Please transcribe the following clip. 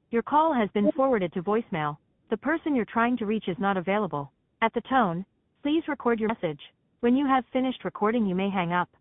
Your call has been forwarded to voicemail. The person you're trying to reach is not available. At the tone, please record your message. When you have finished recording, you may hang up.